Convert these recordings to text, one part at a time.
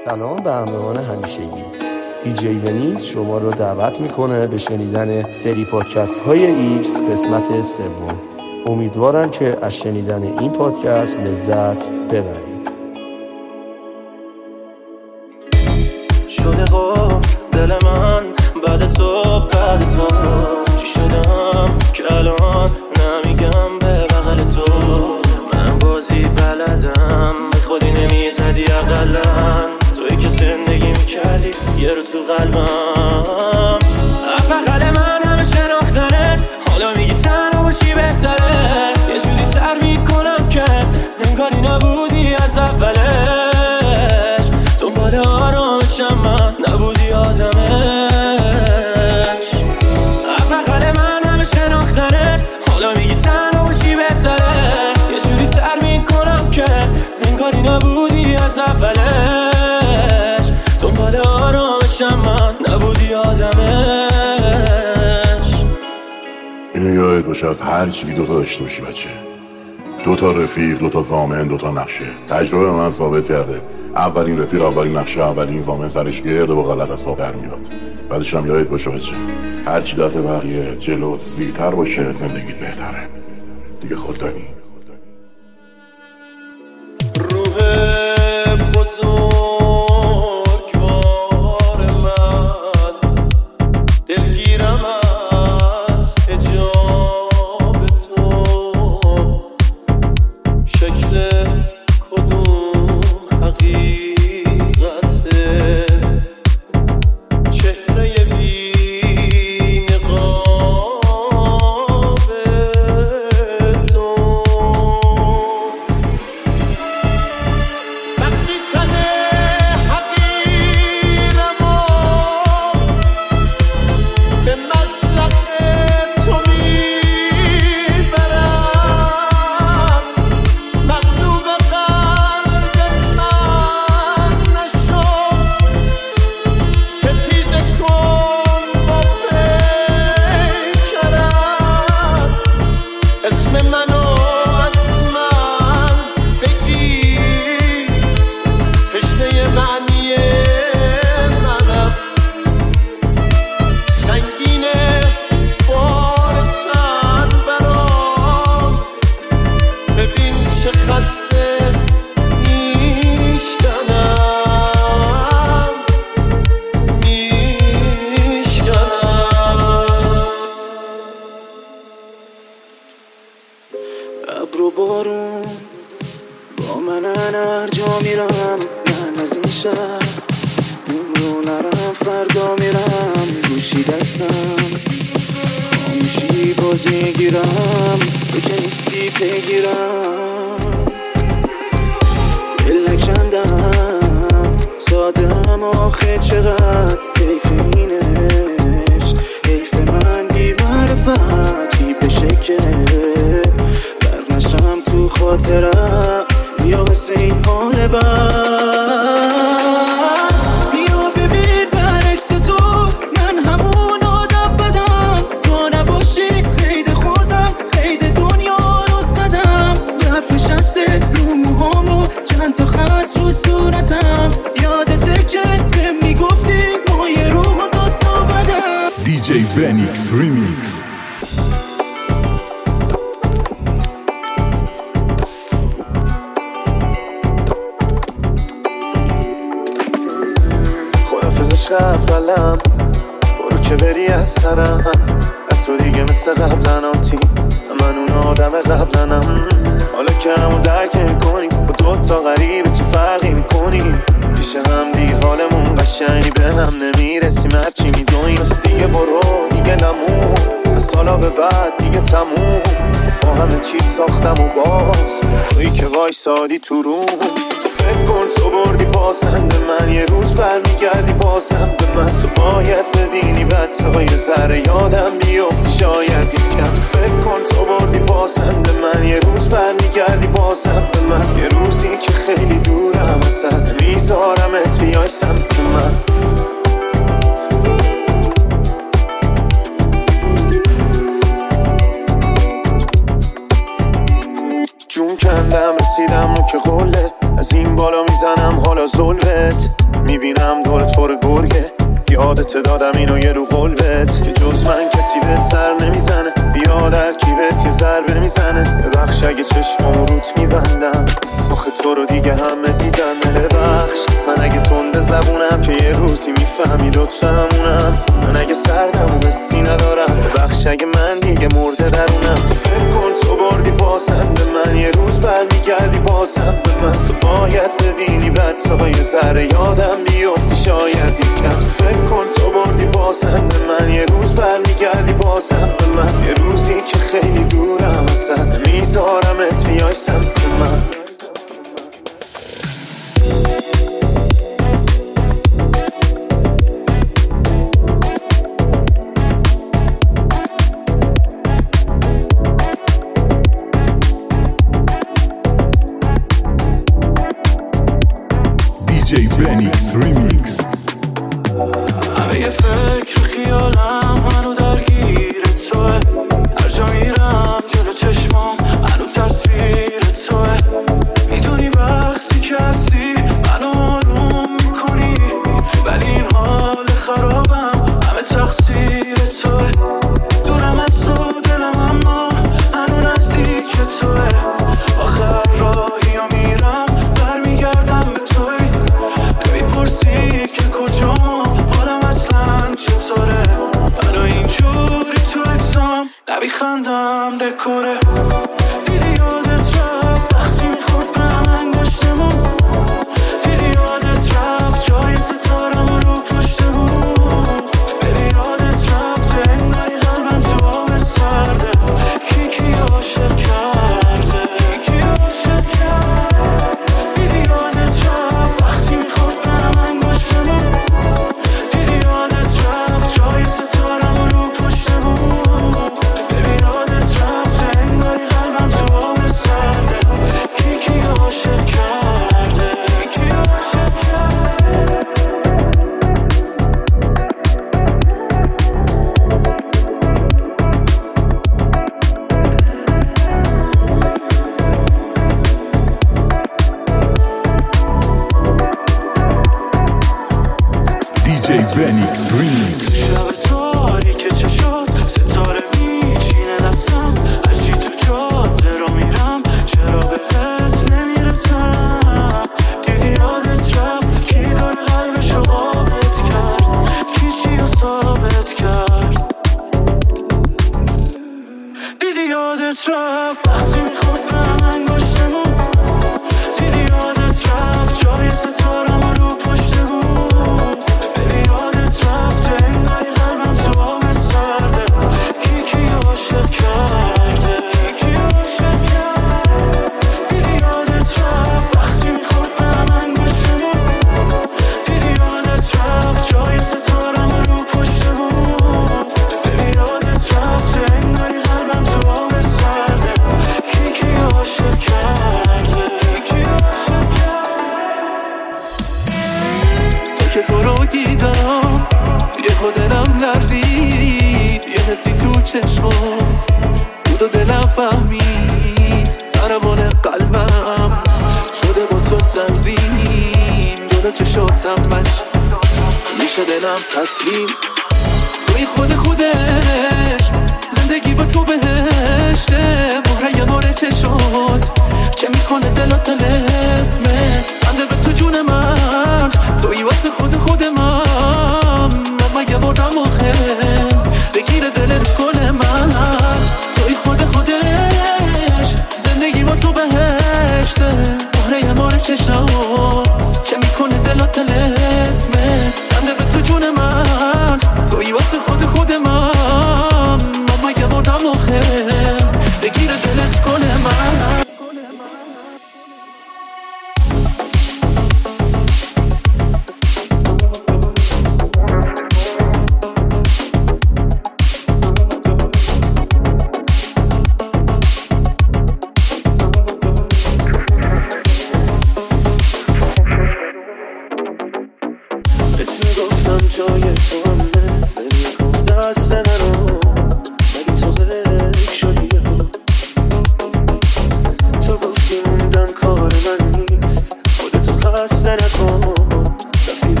سلام به همراهان همیشگی. دیجی ونیکس شما رو دعوت میکنه به شنیدن سری پادکست های ایکس قسمت 3. امیدوارم که از شنیدن این پادکست لذت ببرید. شده قفل دل من بعد تو چی شدم که الان نمیگم به بغل تو. من بازی بلدم به خودی نمیزدی اقلن، توی که زندگی میکردی یه رو تو قلبم. بغل من همه شناختنت، حالا میگی تنها باشی بهتره. یه جوری سر میکنم که انگاری نبودی از اولش. دنبال آرامشم من نبودی آدمش. بغل من همه شناختنت، حالا میگی تنها باشی بهتره. یه جوری سر میکنم که انگاری نبودی از اولش. دنبال آرامشم من نبودی آدمش. اینو یادت باشه از هر چیزی دوتا داشته باشی بچه. دوتا رفیق، دوتا ضامن، دوتا نقشه. تجربه من ثابت کرده اولین رفیق، اولین نقشه، اولین ضامن سرش گرد و با غلط از ساب در میاد. بعدش هم یادت باشه بچه هر چی دست بقیه جلوت زیرتر باشه زندگیت بهتره. دیگه خود دانی. ابر و بارون با من هر جا میرم. من از این شهر رو نرم، فردا میرم گوشی دستم خاموشی باز میگیرم. تو که نیستی پیگیرم دل نکندم سادم آخه چقدر حیف اینش. حیف من بی معرفتی بشه که تو خاطرم بیا واسه این حال بد. بیا ببین برعکس تو من همون آدم بدم. تو نباشی قید خودم قید دنیا رو زدم. رفت نشسته رو موهامو چند تا خط رو صورتم. یادته که بهم میگفتی ما یه روح و دوتا بدم. دیجی ونیکس ریمیکس. اولم برو که بری از سرم. تو دیگه مثل قبلن آتی، من اون آدم قبلنم. حالا که همو درک میکنی با دوتا غریبه چه فرقی میکنی. پیش هم دیگه حالمون قشنگی به هم نمیرسیم. هرچی میدونی از دیگه برو دیگه نمون. از سالا به بعد دیگه تموم. با همه چیز ساختم و باز تویی که وایسادی تو روم. فکر کن تو بردی بازنده من، یه روز برمیگردی بازم به من. تو باید ببینی بدتای ذره یادم بیفتی شاید یکم. فکر کن تو بردی بازنده من، یه روز برمیگردی بازم به من. یه روزی که خیلی دورم ازت میذارمت بیای سمت من. جون کندم رسیدم اون که قوله. از این بالا میزنم حالا ظلمت، میبینم دورت پر گرگه، یادت دادم اینو یه رو قلبت که جز من کسی بهت سر نمیزنه، بیا در کیبت یه ضربه میزنه، ببخش اگه چشمامو روت میبندم، آخه تو رو دیگه همه دیدن، ببخش من اگه تند زبونم که یه روزی میفهمی لطفمونم، من اگه سردم و حسی ندارم، ببخش اگه من دیگه مرده درونم، تو فکر کن تو بردی بازم به من، یه روز برمیگردی بازم به من، تو باید ببینی بعد تا یه ذره یادم بیفتی شاید یکم، تو فکر کن تو بردی بازم به من، یه روز برمیگردی بازم به من، یه روزی که خیلی دورم ازت میذارمت بیای سمت من. DJ Benix Remix. همه یه فکر خیالم هنو درگیر توه، هر جا میرم جلو چشمام هنو تصویر توه، میدونی وقتی که هستی منو آروم میکنی، ولی این حال خرابم همه تقصیر توه، دورم از تو دلم اما هنو نزدیک توه، آخر راهی و میرم برمیگردم به توی، نمیپرسی که کجام حالم اصلا چطوره، منو اینجوری تو اکسام نمیخندم دکوره، دیدی یادت رفت وقتی میخورد به هم انگشتمون، دیدی یادت رفت جای ستارم رو پشتمون، ببین یادت رفت انگاری قلبم تو آب سرده، کی عاشق کرده، دیدی یادت رفت وقتی میخورد به هم انگشتمون، دیدی یادت رفت جای ستارم رو پشتمون، ببین یادت رفت انگاری قلبم تو آب سرده، کی عاشق کرده. DJ Benix Remix. شب تاریک چشات ستاره میچینه دستم، هرچی تو جاده را میرم چرا بهت نمیرسم، دیدی یادت رفت کی داره قلبشو قابت کرد، کی چیو ثابت کرد، دیدی یادت رفت وقتی میخورد به هم انگشتمون، دیدی یادت رفت جای ستارم رو پشتمون، ببین یادت رفت انگاری قلبم تو آب سرده، کی عاشق کرده، دیدی یادت رفت وقتی میخورد به هم انگشتمون، دیدی یادت رفت جای ستارم رو پشتمون، ببین یادت رفت انگاری قلبم تو آب سرده، کی عاشق کرده. که تو رو دیدم یه خود دلم لرزید، یه حسی تو چشمات بود و دلم فهمید، ضربان قلبم شده با تو تنظیم، جلو چشاتم مش میشه دلم تسلیم، توی خودش زندگی با تو بهشته، مهره ماره چشات که میکنه دلات تلسمت، بنده به تو جون من توی واسه خود من مگه بردم آخه بگیره دلت کل من، توی خودش زندگی با تو بهشته، مهره ماره چشات که میکنه دلات تلسمت، بنده به تو جون من توی واسه خود من مگه بردم آخه بگیره دلت کل من.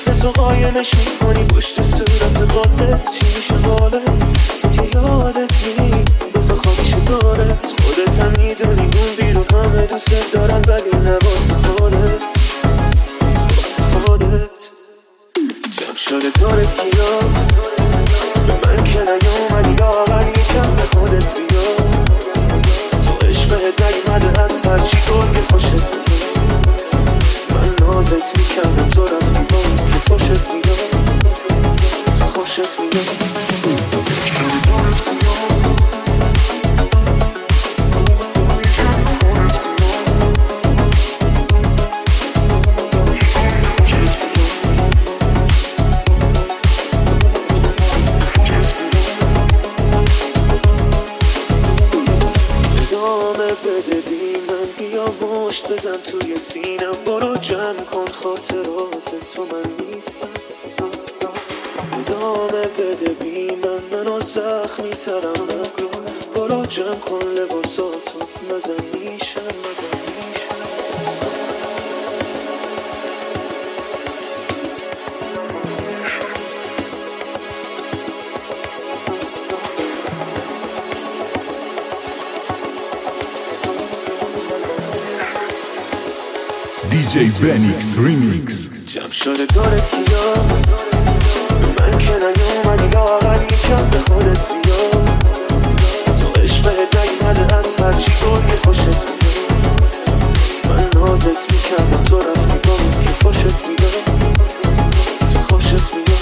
مثل تو قایمش میکنی پشت صورت قادت. چی میشه حالت تو که یادت نی بزا خواهیش دارت. خودت هم میدونی اون بیرون همه دوست دارن ولی نه واسه خودت. واسه خودت جمع شده دارت کیا به من که نیومدی لاغر یکم به خودت بیا. تو عشقت نیومده از هرچی گرگ خوشت میاد. من نازت میکردم تو رفتی با که خوشت میاد. تو خوشت میاد. بده بی من بیا مشت بزن توی سینم. برو جمع کن خاطرات تو من نیستم. ادامه بده بی من منو زخمی ترم نکن. برو جمع کن لباساتو نزن میشم. DJ Benix Remix. جمع شده دارت کیا به من که نیومدی لاغر یکم به خودت بیا. تو عشقت نیومده از هرچی گرگ خوشت میاد. من نازت میکردم تو رفتی با که خوشت میاد. تو خوشت میاد.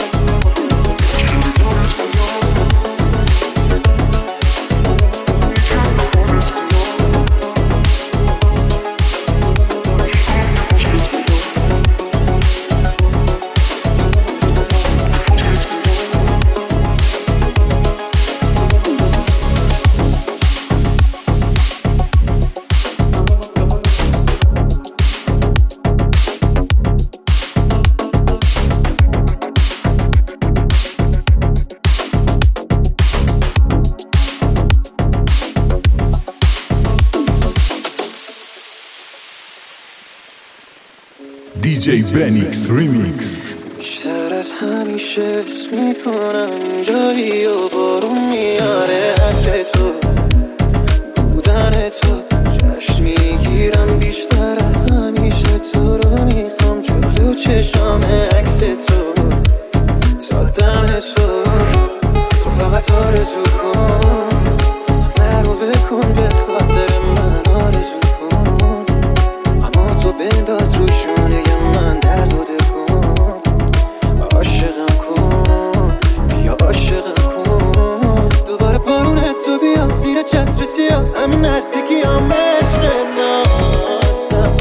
DJ Benix Remix. بیشتر از همیشه حس میکنم جایی و بارون میاره. عطر تو بودن تو جشن میگیرم. بیشتر از همیشه تو رو میخوام جلو چشام عکس تو تا دم تو. تو فقط آرزو کن نرو بکن به خاطر من آرزو کن. اما تو بنداز رو شونه من درد و دل کن. عاشقم کن بیا عاشقم کن. دوباره بارون تو بیا زیر چتر سیاه. همین نزدیکی هم عشق نازم.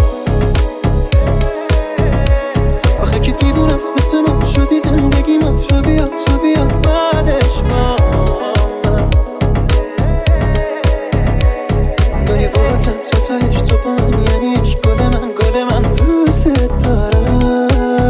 آخه که دیوونم مثل من شدی زندگی من. تو بیا تو بیا بعدش من داری باتم تا تایش تو با من. یعنی عشق گل من دوست دارم.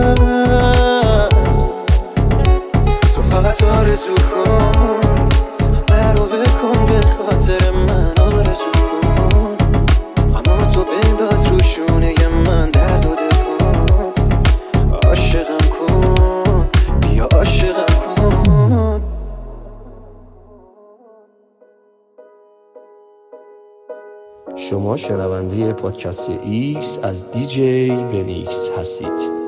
تو فقط آرزو کن برو بکن به خاطر من آرزو کن. اما تو بنداز رو شونه من درد و دل کن. عاشقم کن بیا عاشقم کن. شما شنونده پادکست ایکس از دیجی بنیکس هستید.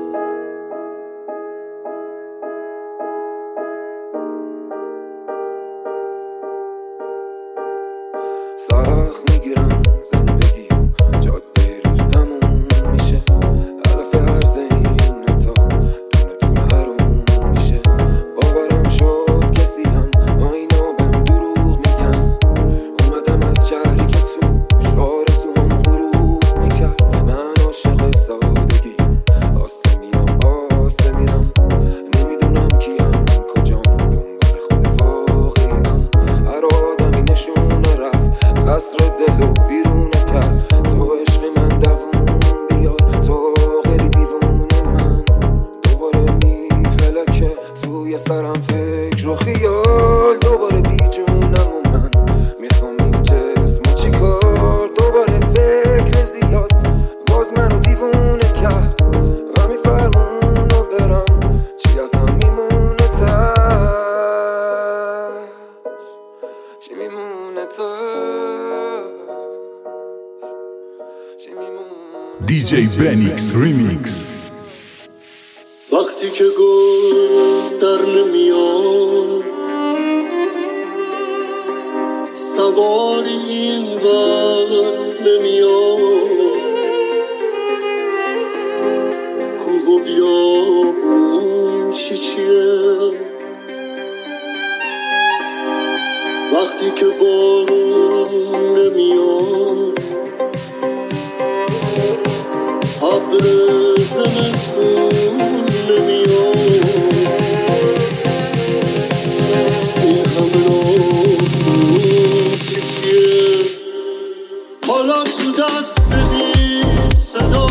سخت میگیرم زندگی و جاده روز تموم میشه. علف عرض این تا دونه حروم میشه. باورم شد کسی هم اینا بهم دروغ میگن. اومدم از شهری که توش آرزوام غروب میکرد. من عاشق سادگیم آسه میرم نمیدونم کیم کجام دنبال خود واقعیم. هر آدمی نشونه رفت قصر دلو بیرونه کرد. تو عشق من دوون بیار تو خیلی دیوونه من. دوباره میپلکه توی سرم فکر و خیال. دوباره بی جونم و من میخوام این جسمو چیکار. دوباره فکر زیاد باز منو دیوونه کرد. همین فرمونو برم DJ Benix Remix. وقتی که گل در نمیاد سواری این بر نمیاد کوه و بیابون چیه وقتی که بارون نمیاد ابر زمستون نمیاد این همه ناخوشی چیه حالا تو دست بدی صدا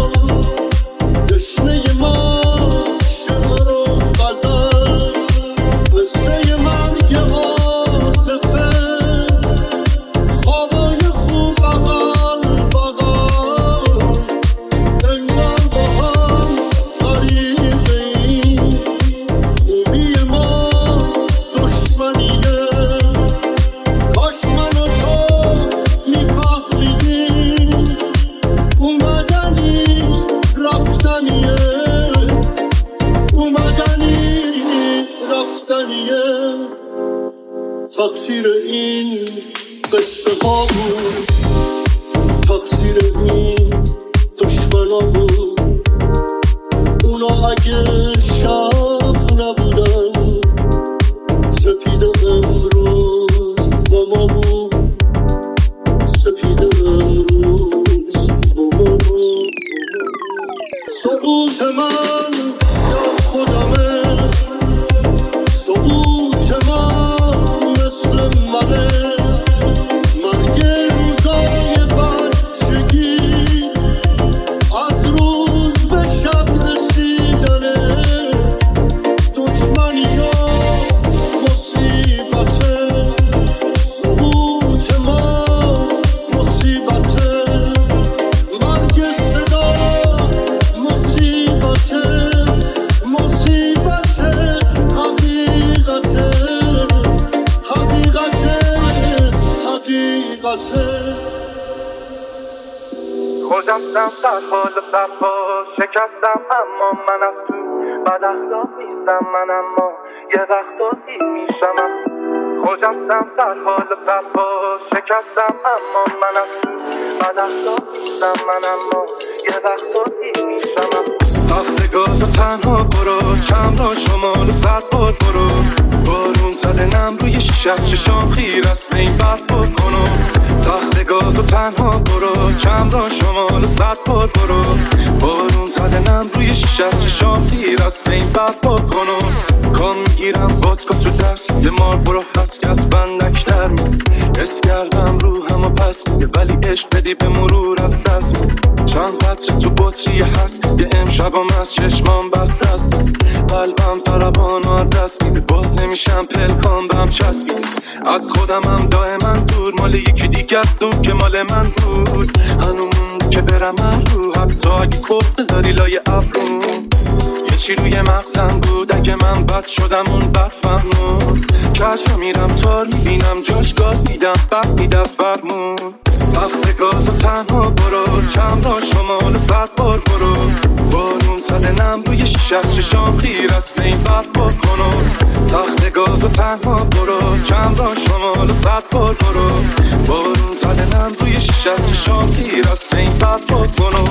دشنه ما شعر و غزل قصه مرگ عاطفه خوابای خوب بغل بغل انگار با هم غریبیم خوبی ما دشمنیه کاش من و تو میفهمیدیم اومدنی رفتنیه تقصیر این قصه ها بود تقصیر این دشمنا بود اونا اگه شب نبودن سپید امروز با ما بود سپید امروز با ما بود سقوط من یا خودمه سقوط من مثل منه مرگ روزای بچگی از روز به شب رسیدنه دشمنی ها مصیبته سقوط ما مصیبته مرگ صدا مصیبته مصیبته حقیقته خجستم در حال برپا شکستم اما من از تو بد اخلاق نیستم من اما یه وقتایی میشم خجستم در حال برپا شکستم اما من از تو بد اخلاق نیستم من اما یه وقتایی میشم تخت گاز و تنها برو چند را شمال و صد بار برو بارون زده نم روی شیشه از چشام خیر است به این برف بکنو تخت گاز و تنها برو چند را شمال و صد بار برو بارون زده نم روی شیشه از چشام خیر است به این برف بکنو کام میگیرم بادکا تو دست یه مار برو هست که از بندک در می حس کردم روحم و پس میگه ولی عشق بدی به مرور از دست می چند قطره تو بطری هست یه امشبم از چشمام بسته است قلبم ضربان و دست میده باز نمیشم پلکام بهم چسبید از خودمم دائما دور مال یکی دیگه است که مال من بود هنوز که برم رو حتی اگه کف بذاری لای ابرون یه چی روی مغزم بود اگه من بد شدم اون برفم بود کجا میرم تار میبینم جاش گاز میدم بد میده از فرمون وقت گاز و تنها برو چند را شمال 100 بار برو بارون زده نم روی شیشه از چشام خیر است به این برف بکنو تخت گاز و تنها برو چند را شمال 100 بار برو بارون زده نم روی شیشه از چشام خیر است به این برف بکنو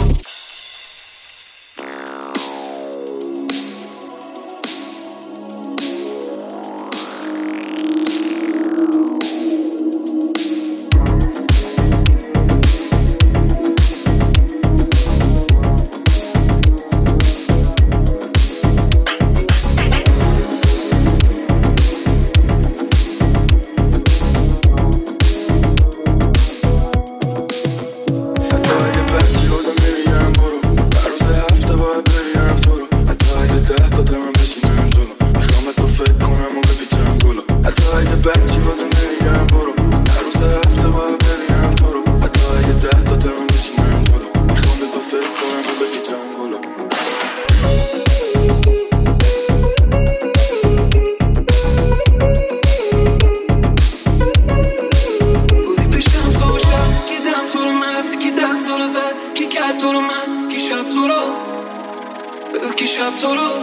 شب تو رو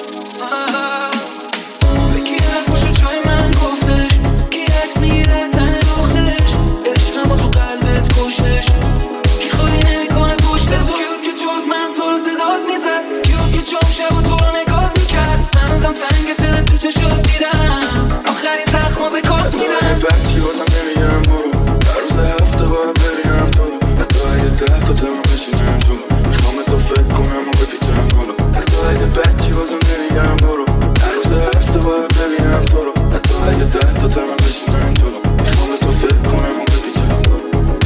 به کی حرفاشو جای من گفتش، کی عکس میگیره تن دختش، عشقمو تو قلبت کشتش، کی خواهی نمیکنه پشت تو، کیو که جز من تو رو صدات میزد، کیو که جام شب و تو رو نگات میکرد، هنوزم تنگ دل تو چشات دیدم، آخرین زخمو به کات میدم. بچی بازم نمیگم برو، در روز هفته بارم ببینم تو رو، حتی اگه 10 تا تمام بشینم تو رو، میخوام تو فکر کنم و بپیچم کلو، حتی اگه بچی بازم نمیگم برو، در روز هفته بارم ببینم تو رو، حتی اگه 10 تا تمام بشینم تو رو، میخوام تو فکر کنم و بپیچم کلو.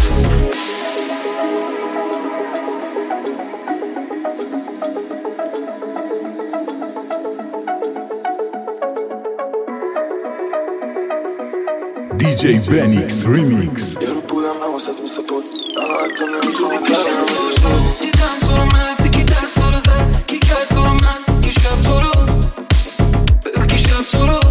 DJ Benix Remix. یارو بودم نواسط مثل بود، انا حتی نمیخوام برم مثل بود. دیدم تو رو من رفتی کی دست تو رو زد، کی کرد تو رو مست، کی شب تو رو بگو کی شب تو رو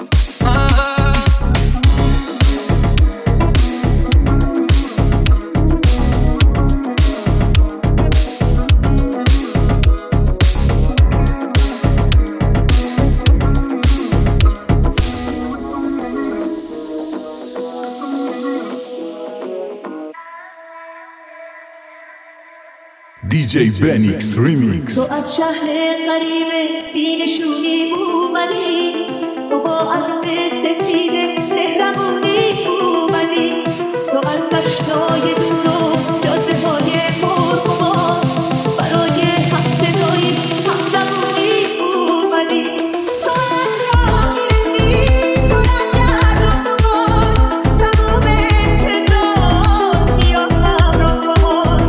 DJ Benix Remix. تو از شهر غریبه بینشونی اومدی، تو با اسب سفید مهربونی اومدی، تو از دشتای دور و جاده های مرغوبان برای هم صدایی هم زبونی اومدی، تو از راه میرسی بلند رو بکن، تمام انتظار نیازم رو بکن،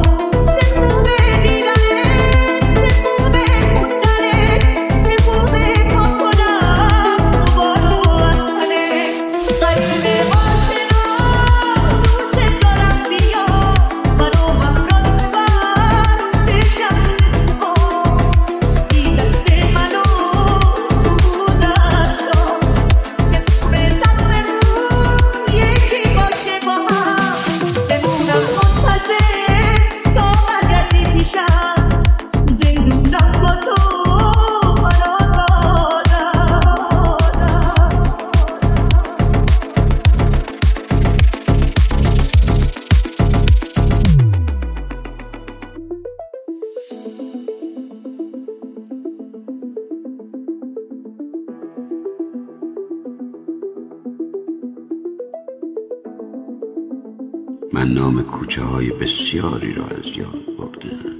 من نام کوچه های بسیاری را از یاد بردم،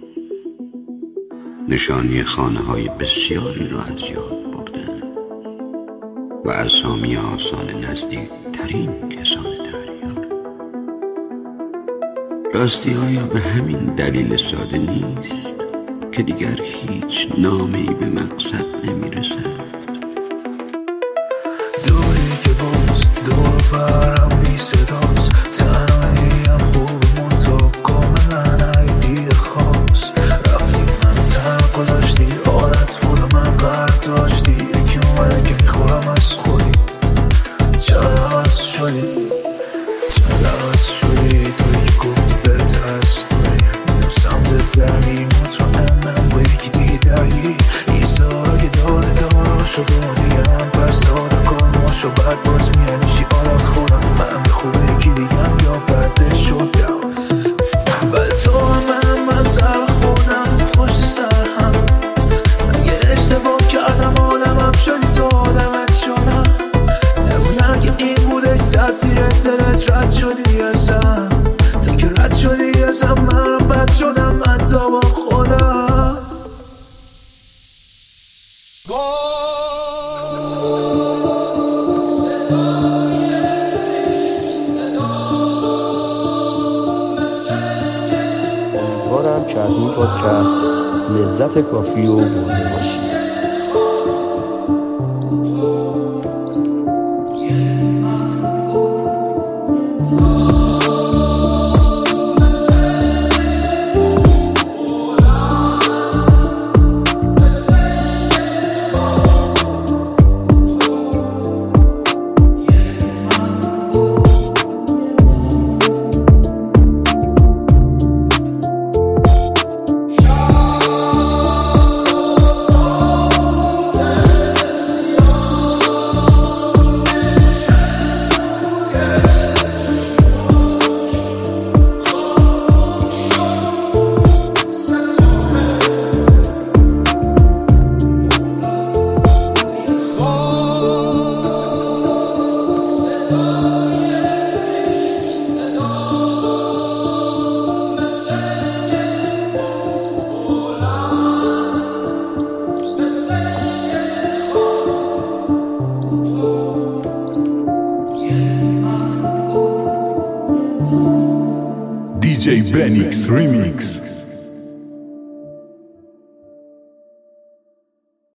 نشانی خانه های بسیاری را از یاد بردم و اسامی آسان نزدیک ترین کسان دریار. راستی آیا به همین دلیل ساده نیست که دیگر هیچ نامه‌ای به مقصد نمی‌رسد؟ دوری که باز دور برم بی صداست، تنهاییم خوب منطق کاملا عیدی خاص، رفتی من تنها گذاشتی، عادت بود من قرد داشتی، یکی اومده که میخورم از خودی، چرا عوض شدی توی که گفتی بهت هست توی میدم سمت درمی مطمئنم با یکی دیگه درگی، این سارا که داره شد و دیگه هم پس داده کار ماشو بعد باز میانیشی آدم خودم، من میخوره یکی دیگه هم یا بده شدم، بعد تو من سر خودم پشت سر هم، اگه اشتباه کردم آدمم شدی تو آدمت شدم، نبودم که این بودش زد زیر دلت رد شدی ازم، تا که رد شدی ازم من بد شدم حتی با خودم. امیدوارم که از این پادکست لذت کافی رو برده باشید. DJ Benix Remix.